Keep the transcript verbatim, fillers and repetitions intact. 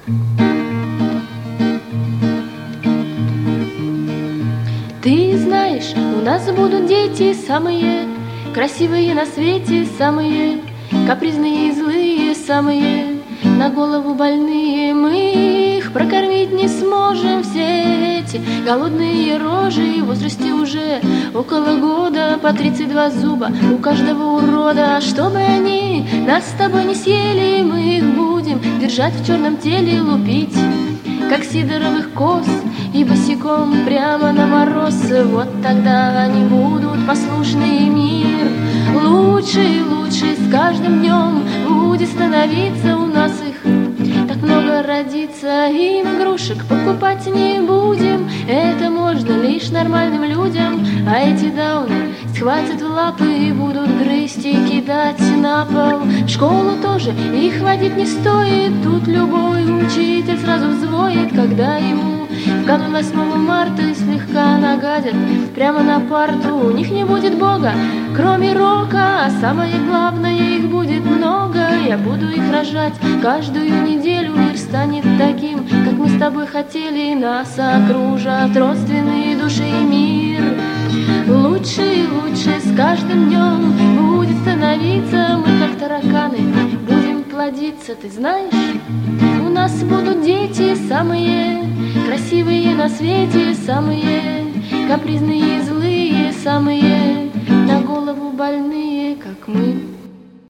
Ты знаешь, у нас будут дети самые красивые на свете, самые капризные и злые, самые на голову больные. Мы их прокормить не сможем, все эти голодные рожи в возрасте уже около года, по тридцать два зуба у каждого урода. Чтобы они нас с тобой не съели, мы их будем держать в черном теле, лупить как сидоровых коз и босиком прямо на мороз. Вот тогда они будут послушны, и мир лучше и лучше с каждым днем будет становиться. У нас их так много родится, им игрушек покупать не будем. Это можно лишь нормальным людям, а эти дауны схватят в лапы и будут грызть и кидать на пол. В школу тоже их водить не стоит, тут любой учитель сразу взвоет, когда ему в канун восьмого марта слегка нагадят прямо на парту. У них не будет Бога, кроме рока, а самое главное, их будет много. Я буду их рожать каждую неделю, мир станет таким, как мы с тобой хотели. Нас окружат родственные души, и мир лучше и лучше с каждым днем будет становиться. Мы как тараканы будем плодиться, ты знаешь, у нас будут дети самые красивые на свете, самые капризные и злые, самые на голову больные, как мы.